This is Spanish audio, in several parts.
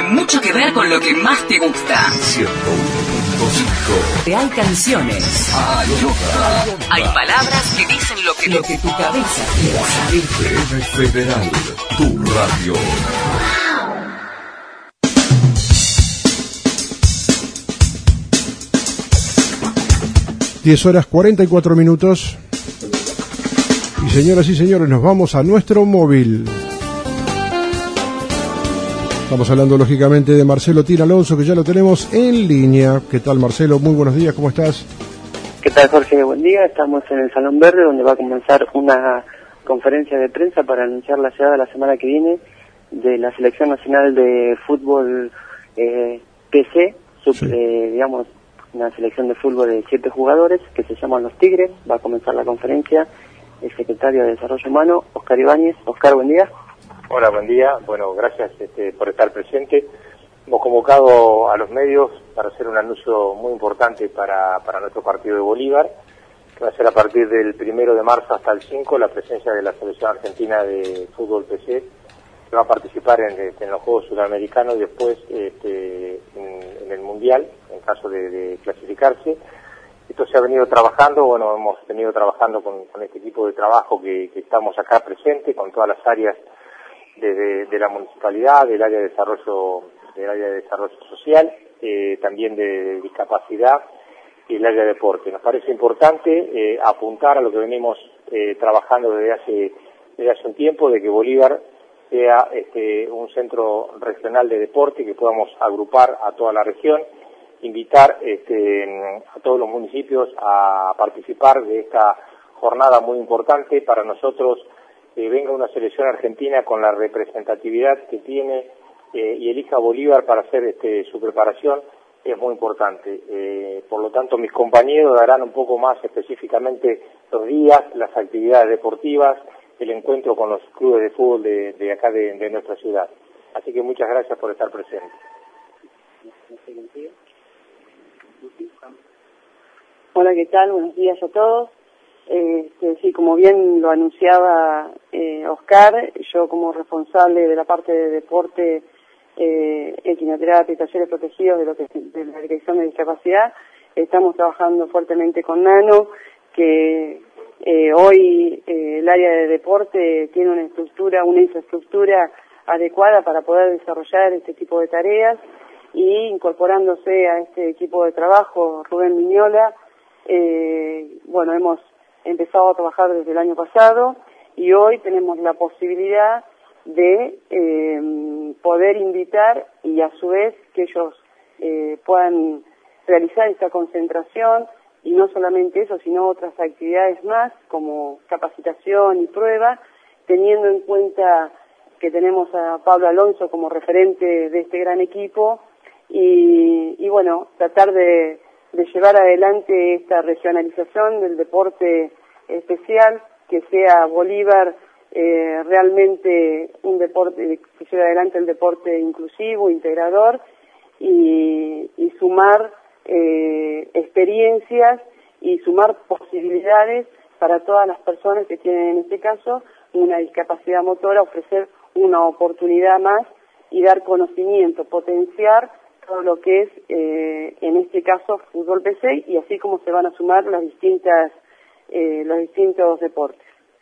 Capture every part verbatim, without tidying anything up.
mucho que ver con lo que más te gusta. ciento uno punto cinco. Hay canciones. Ayuda. Hay palabras que dicen lo que, lo que tu cabeza quiere saber. F M Federal, tu radio. diez horas cuarenta y cuatro minutos. Y señoras y señores, nos vamos a nuestro móvil. Estamos hablando lógicamente de Marcelo Tira Alonso, que ya lo tenemos en línea. ¿Qué tal, Marcelo? Muy buenos días, ¿cómo estás? ¿Qué tal, Jorge? Buen día. Estamos en el Salón Verde, donde va a comenzar una conferencia de prensa para anunciar la llegada la semana que viene de la Selección Nacional de Fútbol eh, P C, sub, sí. eh, digamos, una selección de fútbol de siete jugadores que se llaman Los Tigres. Va a comenzar la conferencia el secretario de Desarrollo Humano, Oscar Ibáñez. Oscar, buen día. Hola, buen día. Bueno, gracias este, por estar presente. Hemos convocado a los medios para hacer un anuncio muy importante para, para nuestro partido de Bolívar, que va a ser a partir del primero de marzo hasta el cinco, la presencia de la Selección Argentina de Fútbol P C, que va a participar en, en los Juegos Sudamericanos y después este, en, en el Mundial, en caso de, de clasificarse. Esto se ha venido trabajando, bueno, hemos venido trabajando con, con este equipo de trabajo que, que estamos acá presente, con todas las áreas de, de, de la municipalidad, del área de desarrollo, del área de desarrollo social, eh, también de discapacidad y el área de deporte. Nos parece importante eh, apuntar a lo que venimos eh, trabajando desde hace, desde hace un tiempo, de que Bolívar sea este, un centro regional de deporte, que podamos agrupar a toda la región, invitar este, a todos los municipios a participar de esta jornada muy importante. Para nosotros, que eh, venga una selección argentina con la representatividad que tiene eh, y elija Bolívar para hacer este, su preparación, es muy importante. Eh, por lo tanto, mis compañeros darán un poco más específicamente los días, las actividades deportivas, el encuentro con los clubes de fútbol de, de acá de, de nuestra ciudad. Así que muchas gracias por estar presentes. Hola, ¿qué tal? Buenos días a todos. Eh, este, sí, como bien lo anunciaba eh, Oscar, yo como responsable de la parte de deporte, eh, equinoterapia y talleres protegidos de, lo que, de la Dirección de Discapacidad, estamos trabajando fuertemente con Nano, que eh, hoy eh, el área de deporte tiene una estructura, una infraestructura adecuada para poder desarrollar este tipo de tareas, y incorporándose a este equipo de trabajo, Rubén Miñola, eh, bueno, hemos empezado a trabajar desde el año pasado y hoy tenemos la posibilidad de eh, poder invitar y a su vez que ellos eh, puedan realizar esta concentración, y no solamente eso, sino otras actividades más como capacitación y prueba, teniendo en cuenta que tenemos a Pablo Alonso como referente de este gran equipo. Y, y bueno, tratar de, de llevar adelante esta regionalización del deporte especial, que sea Bolívar eh, realmente un deporte, que lleve adelante el deporte inclusivo, integrador, y, y sumar eh, experiencias y sumar posibilidades para todas las personas que tienen en este caso una discapacidad motora, ofrecer una oportunidad más y dar conocimiento, potenciar todo lo que es, eh, en este caso, fútbol P C, y así como se van a sumar las distintas, eh, los distintos deportes.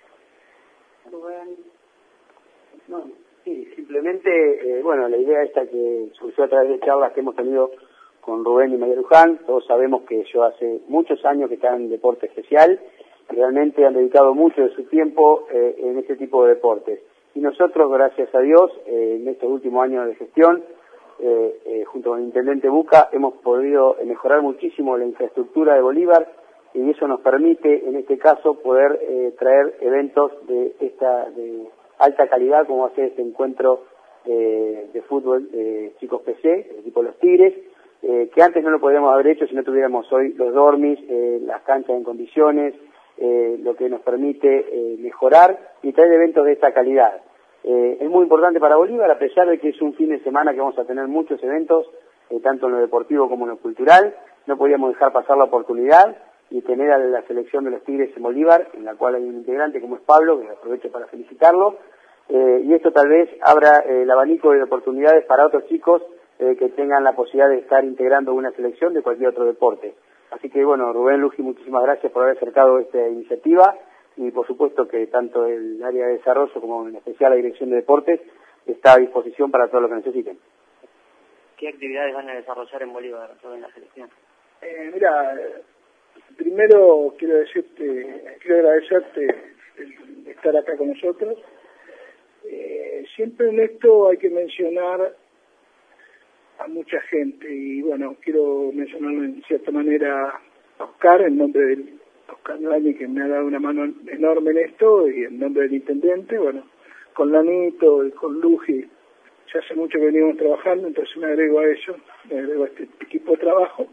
No, sí, simplemente, eh, bueno, la idea esta que surgió a través de charlas que hemos tenido con Rubén y María Luján. Todos sabemos que yo hace muchos años que están en deporte especial, realmente han dedicado mucho de su tiempo eh, en este tipo de deportes. Y nosotros, gracias a Dios, eh, en estos últimos años de gestión, Eh, eh, junto con el intendente Buca, hemos podido mejorar muchísimo la infraestructura de Bolívar, y eso nos permite, en este caso, poder eh, traer eventos de esta de alta calidad, como hace este encuentro eh, de fútbol de chicos P C, el equipo de Los Tigres, eh, que antes no lo podríamos haber hecho si no tuviéramos hoy los dormis, eh, las canchas en condiciones, eh, lo que nos permite eh, mejorar y traer eventos de esta calidad. Eh, es muy importante para Bolívar, a pesar de que es un fin de semana que vamos a tener muchos eventos, eh, tanto en lo deportivo como en lo cultural. No podíamos dejar pasar la oportunidad y tener a la selección de los Tigres en Bolívar, en la cual hay un integrante como es Pablo, que aprovecho para felicitarlo, eh, y esto tal vez abra eh, el abanico de oportunidades para otros chicos eh, que tengan la posibilidad de estar integrando una selección de cualquier otro deporte. Así que bueno, Rubén, Luji, muchísimas gracias por haber acercado esta iniciativa y por supuesto que tanto el área de desarrollo como en especial la Dirección de Deportes está a disposición para todo lo que necesiten. ¿Qué actividades van a desarrollar en Bolívar en la selección? Eh, mira, primero quiero decirte, quiero agradecerte el estar acá con nosotros. Eh, siempre en esto hay que mencionar a mucha gente y bueno, quiero mencionarlo en cierta manera a Oscar, en nombre del Oscar Nolañi, que me ha dado una mano enorme en esto, y en nombre del intendente, bueno, con Lanito y con Luji, ya hace mucho que venimos trabajando, entonces me agrego a eso, me agrego a este equipo de trabajo,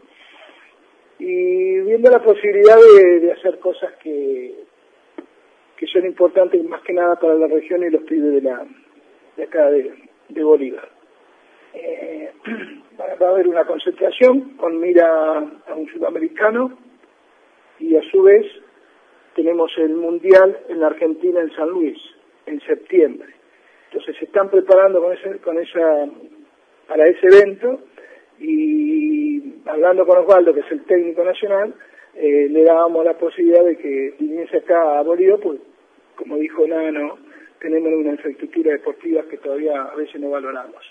y viendo la posibilidad de, de hacer cosas que, que son importantes más que nada para la región y los pibes de, la, de acá de, de Bolívar. Eh, va a haber una concentración con mira a un sudamericano y a su vez tenemos el Mundial en la Argentina en San Luis en septiembre. Entonces se están preparando con ese, con esa, para ese evento y hablando con Osvaldo, que es el técnico nacional, eh, le dábamos la posibilidad de que viniese acá a Bolívar, pues como dijo Nano, tenemos una infraestructura deportiva que todavía a veces no valoramos.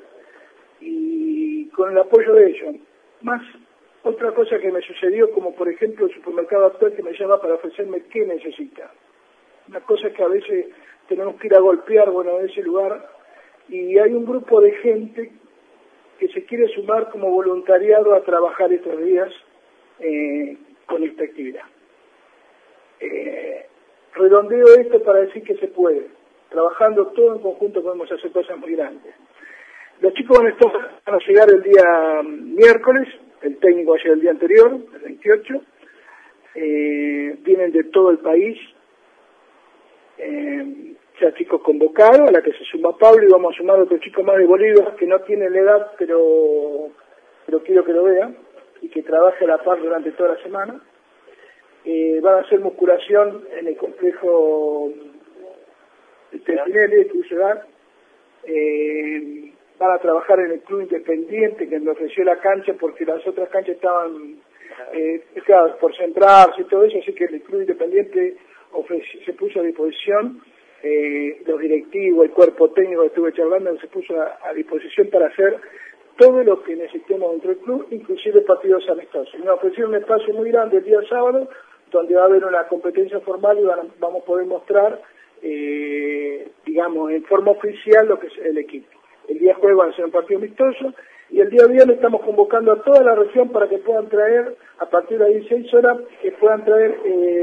Y con el apoyo de ellos, más otra cosa que me sucedió, como por ejemplo el supermercado actual que me llama para ofrecerme qué necesita. Una cosa que a veces tenemos que ir a golpear, bueno, en ese lugar, y hay un grupo de gente que se quiere sumar como voluntariado a trabajar estos días eh, con esta actividad. Eh, redondeo esto para decir que se puede. Trabajando todo en conjunto podemos hacer cosas muy grandes. Los chicos van a, estar, van a llegar el día miércoles, el técnico va a llegar el día anterior, el veintiocho, eh, vienen de todo el país, eh, ya chicos convocados, a la que se suma Pablo, y vamos a sumar otro chico más de Bolívar, que no tiene la edad, pero, pero quiero que lo vean, y que trabaje a la par durante toda la semana. Eh, van a hacer musculación en el complejo de Tentinelli, de Ciudad. Eh, van a trabajar en el club independiente que me ofreció la cancha porque las otras canchas estaban eh, claro, por centrarse y todo eso, así que el club independiente ofreció, se puso a disposición, eh, los directivos, el cuerpo técnico que estuve charlando se puso a, a disposición para hacer todo lo que necesitemos dentro del club, inclusive partidos amistosos. Nos ofrecieron un espacio muy grande el día sábado, donde va a haber una competencia formal y van a, vamos a poder mostrar, eh, digamos, en forma oficial lo que es el equipo. El día jueves van a ser un partido amistoso y el día viernes estamos convocando a toda la región para que puedan traer, a partir de las dieciséis horas, que puedan traer eh,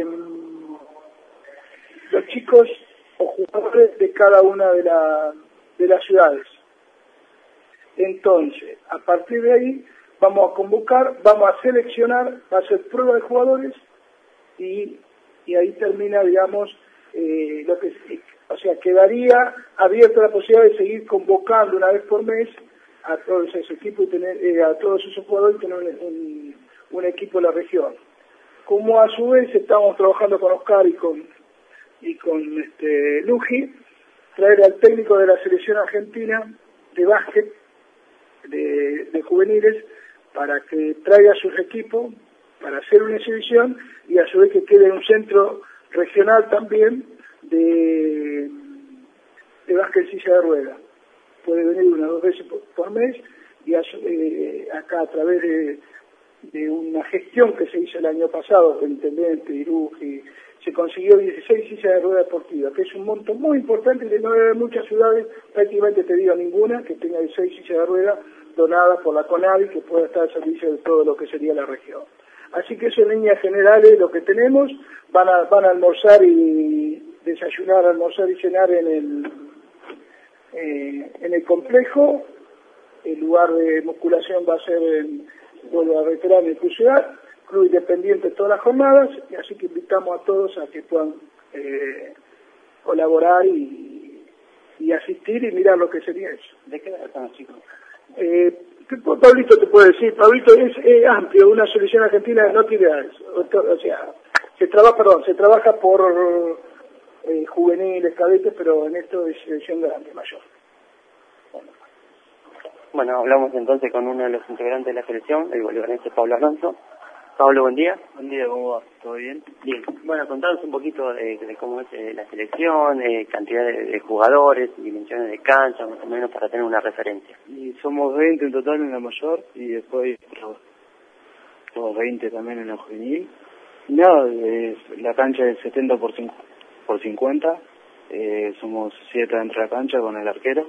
los chicos o jugadores de cada una de, la, de las ciudades. Entonces, a partir de ahí, vamos a convocar, vamos a seleccionar, va a ser prueba de jugadores y, y ahí termina, digamos, eh, lo que o sea, quedaría abierta la posibilidad de seguir convocando una vez por mes a todos esos equipos y tener, eh, a todos esos jugadores y tener un, un, un equipo de la región. Como a su vez estamos trabajando con Oscar y con y con este Luji, traer al técnico de la selección argentina de básquet, de, de juveniles, para que traiga a sus equipos para hacer una exhibición y a su vez que quede un centro regional también de, de básquet en silla de ruedas. Puede venir unas dos veces por, por mes y a, eh, acá a través de, de una gestión que se hizo el año pasado, el intendente Iruji, se consiguió dieciséis sillas de ruedas deportivas, que es un monto muy importante y no hay muchas ciudades, prácticamente te digo ninguna, que tenga dieciséis sillas de ruedas donadas por la CONAVI, que pueda estar al servicio de todo lo que sería la región. Así que eso en líneas generales lo que tenemos, van a, van a almorzar y desayunar, almorzar y cenar en el, eh, en el complejo. El lugar de musculación va a ser, en, vuelvo a reiterar, en el Ciudad, club independiente todas las jornadas, y así que invitamos a todos a que puedan eh, colaborar y, y asistir y mirar lo que sería eso. ¿De qué edad están los chicos? Eh, Pablito te puede decir, Pablito es eh, amplio, una selección argentina no tiene edades, o, o sea, se trabaja, perdón, se trabaja por eh, juveniles, cadetes, pero en esto es selección grande, mayor. Bueno. Bueno, hablamos entonces con uno de los integrantes de la selección, el bolivarense Pablo Alonso. Pablo, buen día. Buen día, ¿cómo va? ¿Todo bien? Bien. Bueno, contanos un poquito de, de cómo es eh, la selección, eh, cantidad de, de jugadores, dimensiones de cancha, más o menos para tener una referencia. Y somos veinte en total en la mayor y después somos veinte también en la juvenil. Y nada, es, la cancha es setenta por cincuenta, eh, somos siete dentro de la cancha con el arquero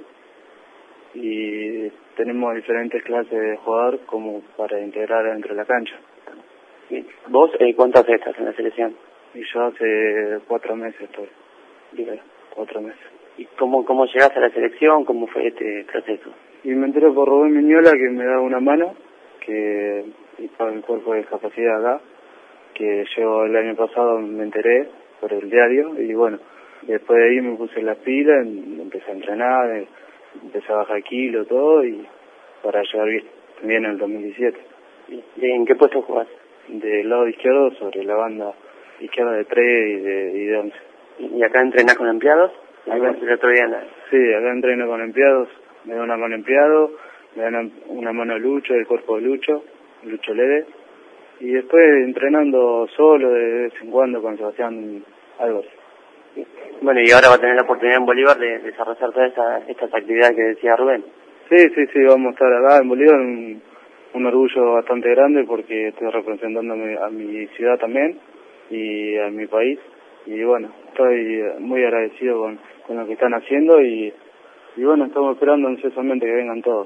y tenemos diferentes clases de jugador como para integrar dentro de la cancha. Bien. ¿Vos eh, cuántas estás en la selección? Y yo hace cuatro meses estoy. Bien. Cuatro meses. ¿Y cómo, cómo llegaste a la selección? ¿Cómo fue este proceso? Y me enteré por Rubén Miñola, que me da una mano, que estaba en el cuerpo de discapacidad acá, que yo el año pasado me enteré por el diario, y bueno, después de ahí me puse las pilas, empecé a entrenar, empecé a bajar kilo, todo, y para llegar bien, bien en el dos mil diecisiete. ¿Y en qué puesto jugás? Del lado izquierdo, sobre la banda izquierda de tres y de, y de once. ¿Y acá entrenás con empleados? Acá, el otro día nada. Sí, acá entreno con empleados, me da una mano empleado, me da una, una mano Lucho, del cuerpo de Lucho, Lucho Lede, y después entrenando solo de vez en cuando con Sebastián Álvarez. Bueno, y ahora va a tener la oportunidad en Bolívar de desarrollar todas esa, estas actividades que decía Rubén. Sí, sí, sí, vamos a estar acá en Bolívar, un, un orgullo bastante grande porque estoy representando a mi, a mi ciudad también y a mi país. Y bueno, estoy muy agradecido con, con lo que están haciendo y, y bueno, estamos esperando ansiosamente que vengan todos.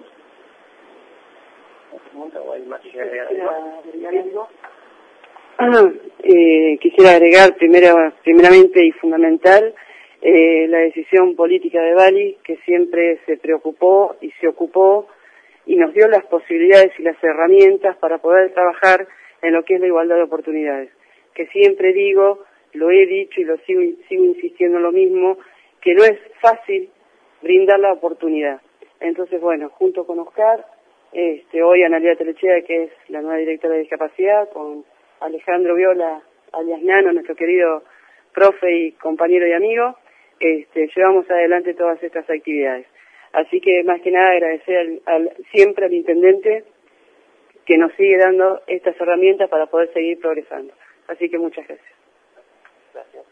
Eh, quisiera agregar primera, primeramente y fundamental eh, la decisión política de Bali, que siempre se preocupó y se ocupó y nos dio las posibilidades y las herramientas para poder trabajar en lo que es la igualdad de oportunidades. Que siempre digo, lo he dicho y lo sigo, sigo insistiendo en lo mismo, que no es fácil brindar la oportunidad. Entonces, bueno, junto con Oscar, este, hoy Analia Telechea, que es la nueva directora de discapacidad, con Alejandro Viola, alias Nano, nuestro querido profe y compañero y amigo, este, llevamos adelante todas estas actividades. Así que, más que nada, agradecer al, al, siempre al intendente que nos sigue dando estas herramientas para poder seguir progresando. Así que muchas gracias. Gracias.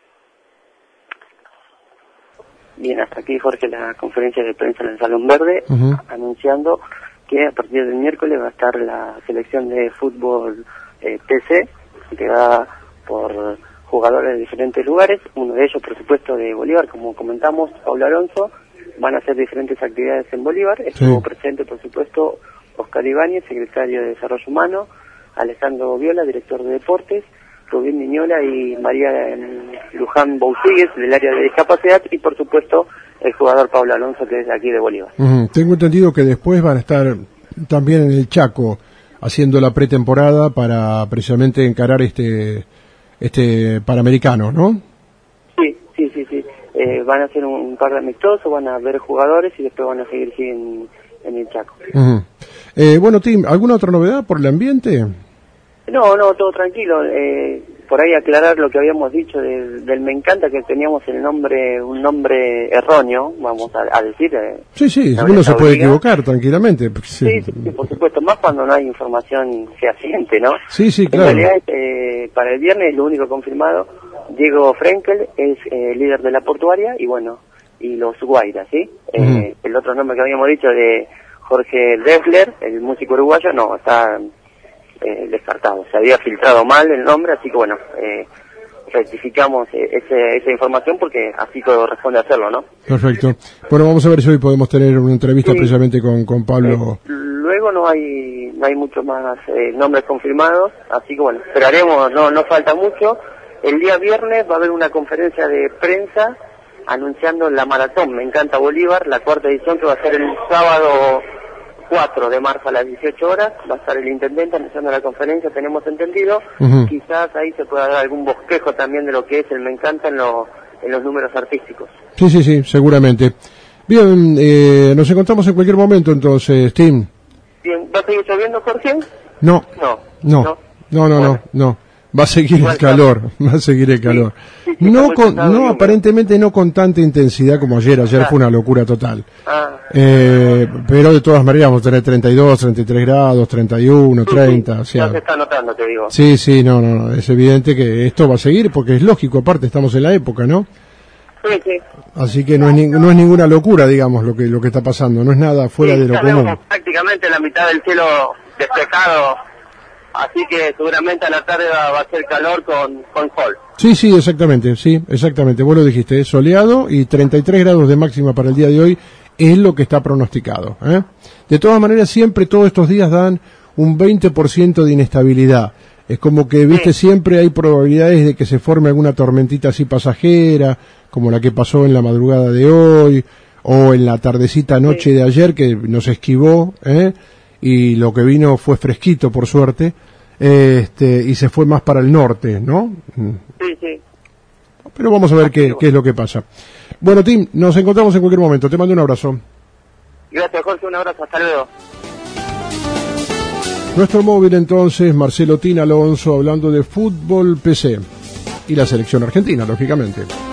Bien, hasta aquí, Jorge, la conferencia de prensa en el Salón Verde, uh-huh. anunciando que a partir del miércoles va a estar la selección de fútbol eh, T C, integrada por jugadores de diferentes lugares, uno de ellos, por supuesto, de Bolívar, como comentamos, Pablo Alonso. Van a hacer diferentes actividades en Bolívar. Estuvo sí. presente, por supuesto, Oscar Ibáñez, secretario de Desarrollo Humano, Alejandro Viola, director de Deportes, Rubén Miñola y María Luján Bousigues, del área de discapacidad, y por supuesto el jugador Pablo Alonso, que es de aquí de Bolívar. Uh-huh. Tengo entendido que después van a estar también en el Chaco haciendo la pretemporada para precisamente encarar este este Panamericano, ¿no? Sí, sí, sí, sí. Eh, van a hacer un, un par de amistosos, van a ver jugadores y después van a seguir sí, en, en el Chaco. Uh-huh. eh, bueno, Tim, ¿alguna otra novedad por el ambiente? No, no, todo tranquilo. Eh, por ahí aclarar lo que habíamos dicho del, del Me Encanta, que teníamos el nombre, un nombre erróneo, vamos a, a decir. Eh, sí, sí, uno se puede equivocar tranquilamente. Sí. Sí, sí, sí, por supuesto, más cuando no hay información fehaciente, ¿no? Sí, sí, claro. En realidad, eh, para el viernes, lo único confirmado, Diego Frenkel es eh, líder de la portuaria y bueno, y los Guairas, ¿sí? Uh-huh. Eh, el otro nombre que habíamos dicho de Jorge Deffler, el músico uruguayo, no, está... Eh, descartado, se había filtrado mal el nombre, así que bueno, eh, rectificamos eh, ese, esa información porque así corresponde hacerlo, ¿no? Perfecto. Bueno, vamos a ver si hoy podemos tener una entrevista sí. precisamente con, con Pablo. Eh, luego no hay no hay muchos más eh, nombres confirmados, así que bueno, esperaremos, no no falta mucho. El día viernes va a haber una conferencia de prensa anunciando la maratón Me Encanta Bolívar, la cuarta edición, que va a ser el sábado cuatro de marzo a las dieciocho horas, va a estar el intendente anunciando la conferencia, tenemos entendido. Uh-huh. Quizás ahí se pueda dar algún bosquejo también de lo que es el Me Encanta en, lo, en los números artísticos. Sí, sí, sí, seguramente. Bien, eh, nos encontramos en cualquier momento entonces, Tim. Bien, ¿va a seguir lloviendo, Jorge? No, no, no, no, no, no, bueno. no. Va a seguir Igual el calor, va a seguir el calor. Sí, sí, No está con, muy pesado, no húmedo. aparentemente no con tanta intensidad como ayer, ayer Claro. fue una locura total. Ah, Eh, pero de todas maneras vamos a tener treinta y dos, treinta y tres grados, treinta y uno, treinta, o ya se sea, está notando, te digo. sí, sí, no, no, no, es evidente que esto va a seguir porque es lógico, aparte estamos en la época, ¿no? Sí, sí. Así que no es, ni- no es ninguna locura, digamos, lo que lo que está pasando, no es nada fuera Sí, de lo ya común. vemos prácticamente la mitad del cielo despejado, así que seguramente a la tarde va, va a ser calor con, con sol. Sí, sí, exactamente, sí, exactamente, vos lo dijiste, es soleado y treinta y tres grados de máxima para el día de hoy es lo que está pronosticado, ¿eh? De todas maneras, siempre todos estos días dan un veinte por ciento de inestabilidad. Es como que, viste, siempre hay probabilidades de que se forme alguna tormentita así pasajera, como la que pasó en la madrugada de hoy, o en la tardecita noche de ayer, que nos esquivó, ¿eh? Y lo que vino fue fresquito, por suerte, este, y se fue más para el norte, ¿no? Sí, sí. Pero vamos a ver qué, qué es lo que pasa. Bueno, Tim, nos encontramos en cualquier momento. Te mando un abrazo. Gracias, Jorge, un abrazo, hasta luego. Nuestro móvil entonces, Marcelo Tin Alonso, hablando de fútbol P C y la selección argentina, lógicamente.